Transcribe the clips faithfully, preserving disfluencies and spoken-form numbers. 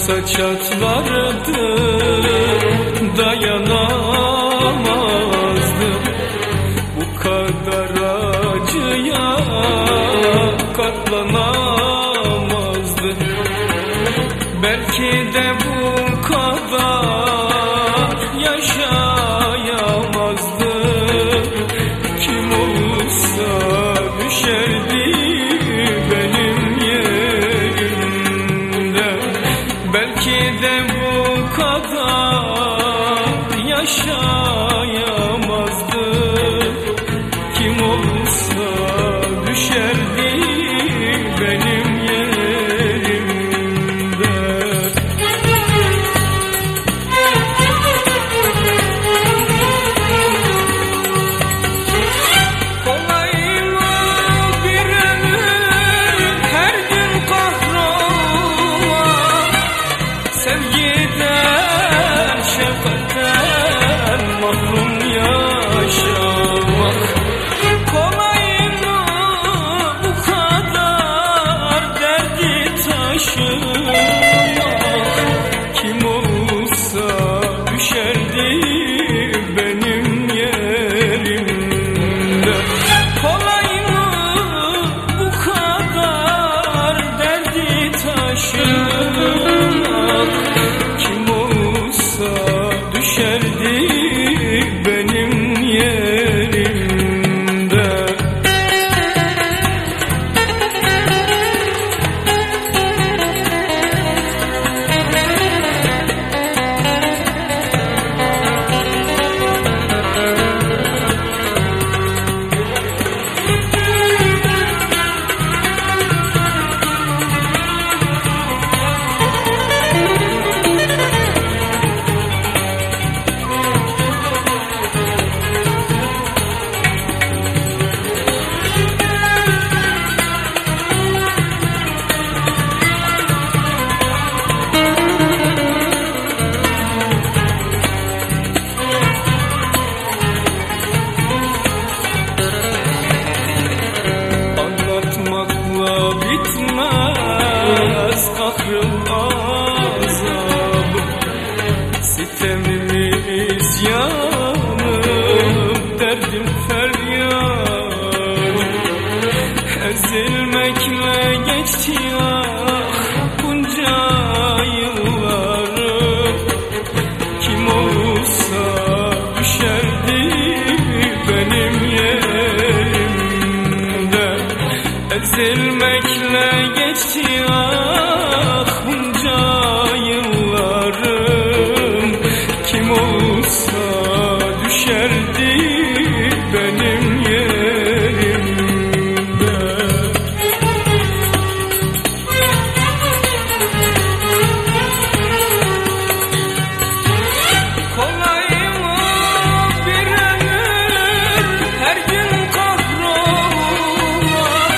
olsa çatlardı, dayanamazdı. Bu kadar acıya katlanamazdı. Belki de bu kadar yaşayamazdı. Kim olsa düşerdi benim yerimde. Belki de bu kadar yaşayamazdı. Kim olsa düşerdi benim yerimde. Kolay mı bir ömür her gün kahrolmak, sevgiden şefkatten mahrum yaşamak? Kolay mı bu kadar derdi taşımak? Kim olsa düşerdi benim yerimde. Kolay mı bu kadar derdi taşımak? Kim olsa düşerdi benim yerimde. Anlatmakla bitmez kahrım azabım, sitemim isyanım, derdim feryadım. Ezilmekle geçti ah bunca yıllarım. Kim olsa düşerdi benim yerimde. Ezilmekle geçti ah bunca yıllarım. Kim olsa düşerdi benim yerimde. Kolay mı bir ömür her gün kahrolmak,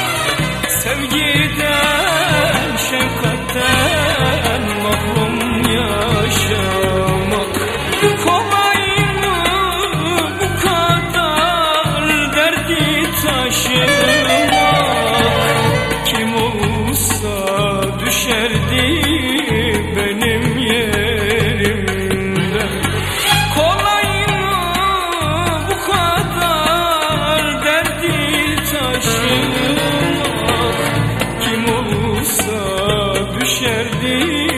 sevgiden şefkatten mahrum yaşamak? Kolay mı bu kadar derdi taşımak? Kim olsa düşerdi benim yerimde. Kolay mı bu kadar derdi taşımak? Kim olsa düşerdi